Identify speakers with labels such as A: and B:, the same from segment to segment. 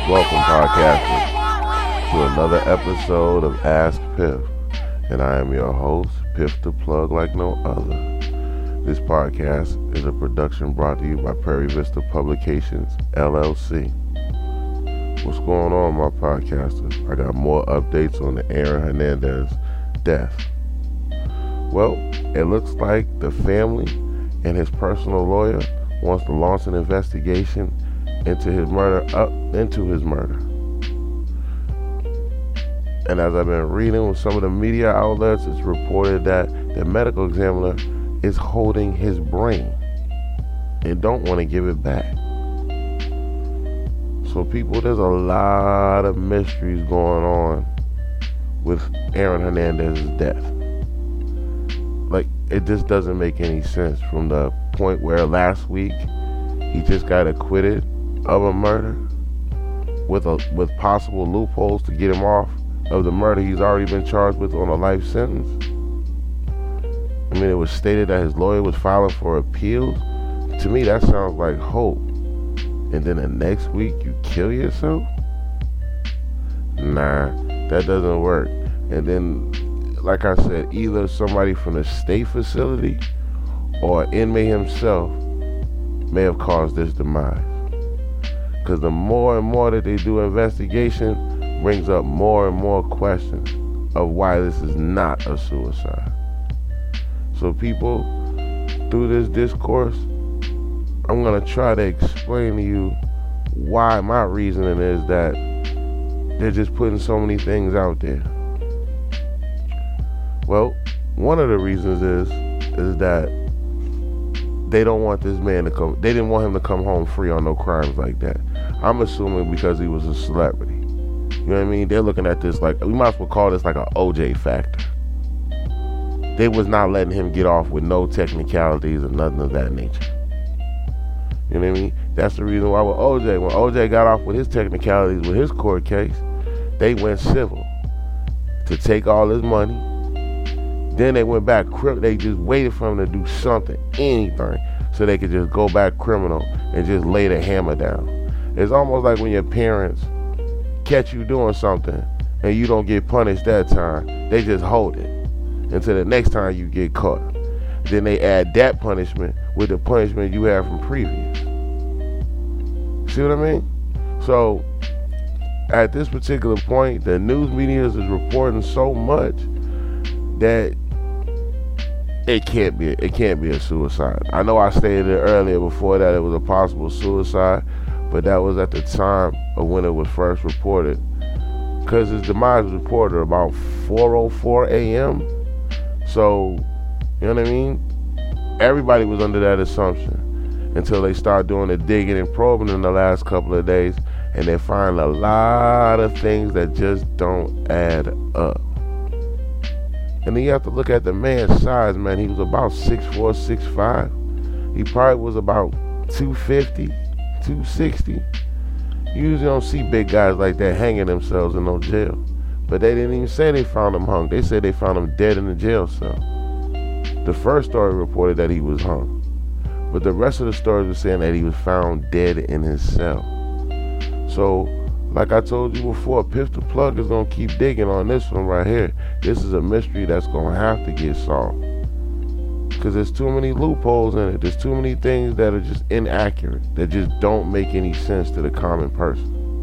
A: Welcome, podcasters, to another episode of Ask Piff, and I am your host, Piff the Plug like no other. This podcast is a production brought to you by Prairie Vista Publications, LLC. What's going on, my podcasters? I got more updates on the Aaron Hernandez death. Well, it looks like the family and his personal lawyer wants to launch an investigation into his murder. And as I've been reading with some of the media outlets, it's reported that the medical examiner is holding his brain and don't want to give it back. So people, there's a lot of mysteries going on with Aaron Hernandez's death. Like, it just doesn't make any sense from the point where last week he just got acquitted of a murder with possible loopholes to get him off of the murder he's already been charged with on a life sentence. I mean, it was stated that his lawyer was filing for appeals. To me, that sounds like hope. And then the next week you kill yourself? Nah, that doesn't work. And then, like I said, either somebody from the state facility or an inmate himself may have caused this demise. Because the more and more that they do investigation brings up more and more questions of why this is not a suicide. So people, through this discourse, I'm going to try to explain to you why my reasoning is that they're just putting so many things out there. Well, one of the reasons is that they don't want this man to come. They didn't want him to come home free on no crimes like that. I'm assuming because he was a celebrity. You know what I mean? They're looking at this like, we might as well call this like an OJ factor. They was not letting him get off with no technicalities or nothing of that nature. You know what I mean? That's the reason why with OJ, when OJ got off with his technicalities with his court case, they went civil to take all his money. Then they went back, they just waited for him to do something, anything, so they could just go back criminal and just lay the hammer down. It's almost like when your parents catch you doing something and you don't get punished that time, they just hold it until the next time you get caught. Then they add that punishment with the punishment you had from previous. See what I mean? So at this particular point, the news media is reporting so much that it can't be a suicide. I know I stated it earlier before that it was a possible suicide, but that was at the time of when it was first reported. Because his demise was reported about 4:04 a.m. So, you know what I mean? Everybody was under that assumption until they start doing the digging and probing in the last couple of days, and they find a lot of things that just don't add up. And then you have to look at the man's size, man. He was about 6'4", 6'5". He probably was about 250, 260. You usually don't see big guys like that hanging themselves in no jail. But they didn't even say they found him hung. They said they found him dead in the jail cell. The first story reported that he was hung. But the rest of the stories were saying that he was found dead in his cell. So, like I told you before, Piff the Plug is going to keep digging on this one right here. This is a mystery that's going to have to get solved. Because there's too many loopholes in it. There's too many things that are just inaccurate, that just don't make any sense to the common person.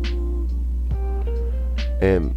A: And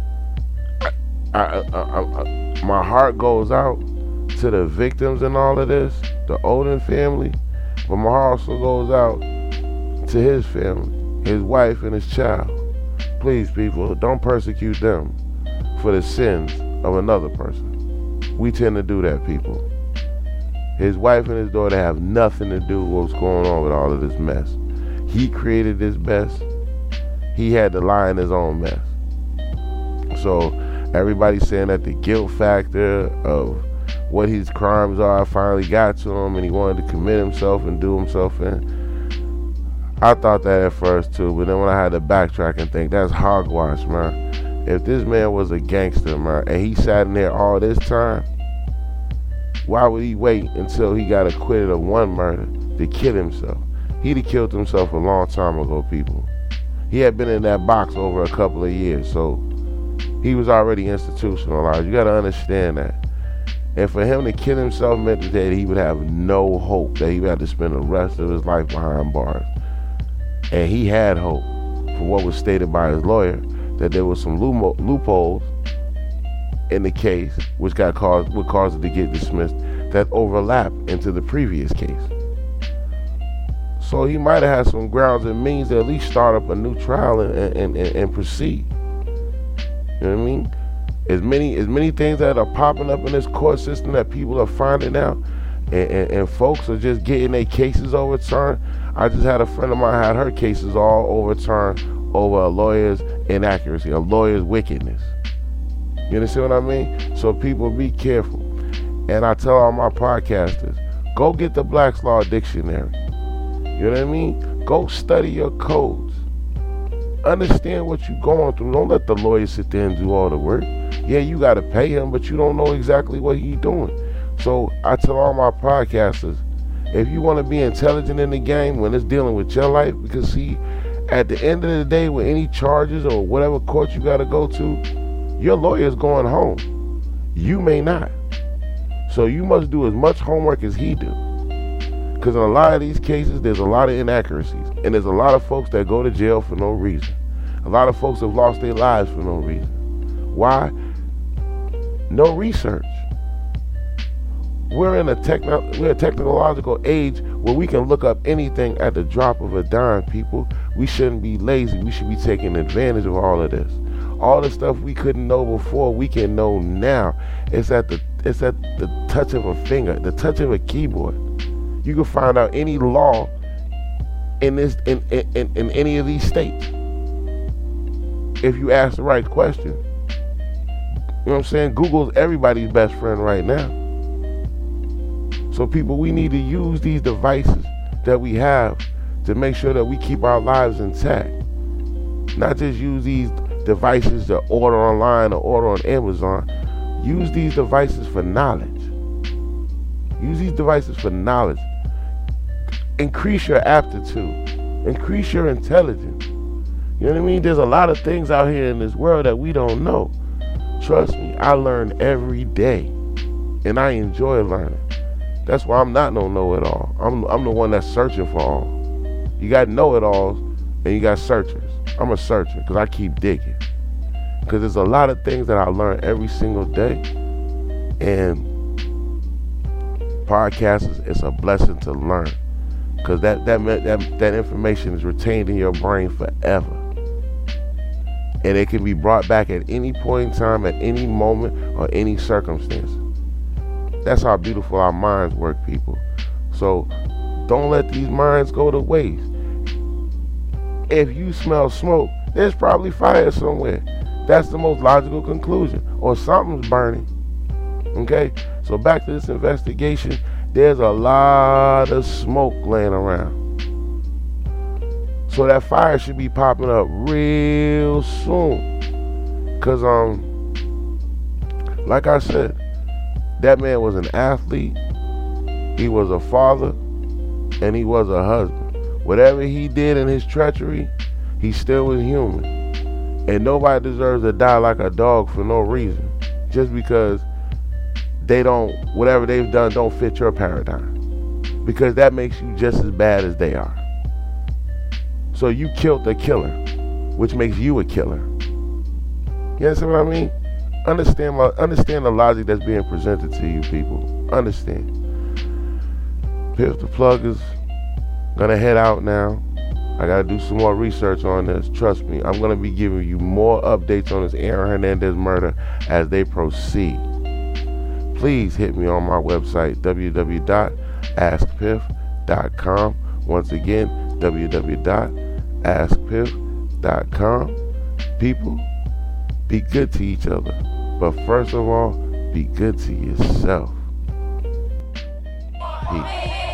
A: my heart goes out to the victims in all of this, the Odin family, but my heart also goes out to his family, his wife and his child. Please, people, don't persecute them for the sins of another person. We tend to do that, people. His wife and his daughter have nothing to do with what's going on with all of this mess. He created this mess. He had to lie in his own mess. So everybody's saying that the guilt factor of what his crimes are finally got to him and he wanted to commit himself and do himself in. I thought that at first too, but then when I had to backtrack and think, that's hogwash, man. If this man was a gangster, man, and he sat in there all this time, why would he wait until he got acquitted of one murder to kill himself? He'd have killed himself a long time ago, people. he had been in that box over a couple of years, so he was already institutionalized. You got to understand that. And for him to kill himself meant that he would have no hope, that he would have to spend the rest of his life behind bars. And he had hope, for what was stated by his lawyer, that there was some loopholes in the case which would cause it to get dismissed that overlap into the previous case. So he might have had some grounds and means to at least start up a new trial and proceed. You know what I mean? As many things that are popping up in this court system that people are finding out, and folks are just getting their cases overturned. I just had a friend of mine had her cases all overturned over a lawyer's inaccuracy, a lawyer's wickedness. You understand what I mean? So people, be careful. And I tell all my podcasters, go get the Black's Law Dictionary. You know what I mean? Go study your codes. Understand what you're going through. Don't let the lawyer sit there and do all the work. Yeah, you got to pay him, but you don't know exactly what he's doing. So I tell all my podcasters, if you want to be intelligent in the game when it's dealing with your life, because see, at the end of the day, with any charges or whatever court you got to go to, your lawyer's going home. You may not. So you must do as much homework as he do. Because in a lot of these cases, there's a lot of inaccuracies. And there's a lot of folks that go to jail for no reason. A lot of folks have lost their lives for no reason. Why? No research. We're in a technological age where we can look up anything at the drop of a dime, people. We shouldn't be lazy. We should be taking advantage of all of this. All the stuff we couldn't know before, we can know now. It's at the touch of a finger, the touch of a keyboard. You can find out any law in any of these states if you ask the right question. You know what I'm saying? Google's everybody's best friend right now. So people, we need to use these devices that we have to make sure that we keep our lives intact. Not just use these devices to order online or order on Amazon. Use these devices for knowledge. Use these devices for knowledge. Increase your aptitude. Increase your intelligence. You know what I mean? There's a lot of things out here in this world that we don't know. Trust me, I learn every day. And I enjoy learning. That's why I'm not no know-it-all. I'm the one that's searching for all. You got know-it-alls and you got searchers. I'm a searcher because I keep digging. Because there's a lot of things that I learn every single day. And podcasts, it's a blessing to learn. Because that information is retained in your brain forever. And it can be brought back at any point in time, at any moment, or any circumstance. That's how beautiful our minds work, people. So don't let these minds go to waste. If you smell smoke, there's probably fire somewhere. That's the most logical conclusion. Or something's burning. Okay? So back to this investigation. There's a lot of smoke laying around. So that fire should be popping up real soon. Because, like I said, that man was an athlete, he was a father, and he was a husband. Whatever he did in his treachery, he still was human. And nobody deserves to die like a dog for no reason. Just because whatever they've done don't fit your paradigm. Because that makes you just as bad as they are. So you killed the killer, which makes you a killer. You understand what I mean? Understand the logic that's being presented to you, people. Understand. Piff the Plug is gonna head out now. I gotta do some more research on this. Trust me, I'm gonna be giving you more updates on this Aaron Hernandez murder as they proceed. Please hit me on my website, www.askpiff.com. Once again, www.askpiff.com. People, be good to each other. But first of all, be good to yourself. Peace.